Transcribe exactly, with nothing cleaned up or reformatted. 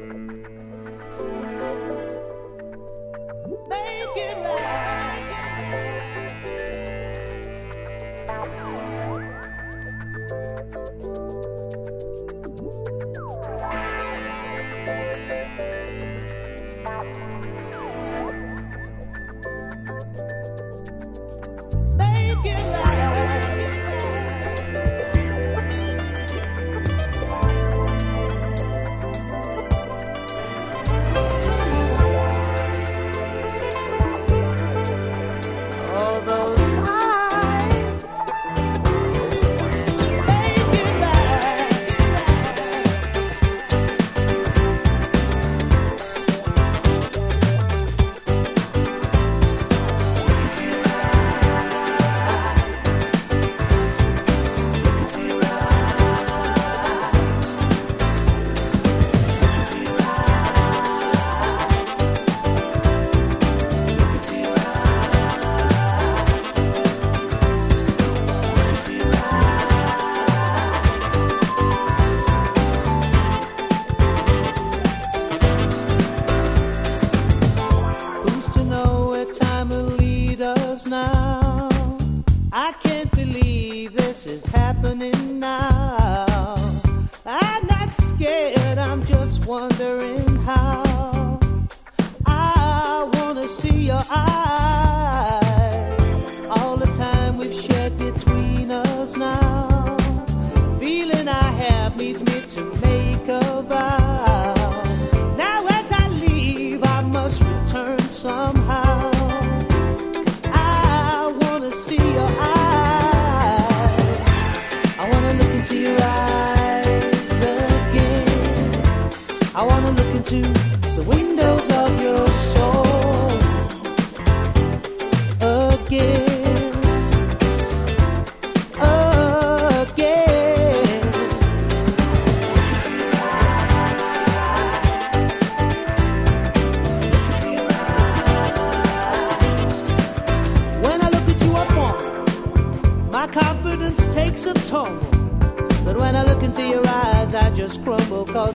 Make it right. Make it all those eyes. Make it right. Who's to know where time will lead us now? I can't believe this is happening now. I'm not scared, I'm just wondering how. I wanna see your eyes. All the time we've shared between us now. Feeling I have needs me to make a vow. Now as I leave, I must return somehow. 'Cause I wanna see your eyes. I wanna look into your eyes again. I wanna look into the windows of your soul again. Again. When I look at you, I want my confidence takes a tumble. But when I look into your eyes, I just crumble. 'Cause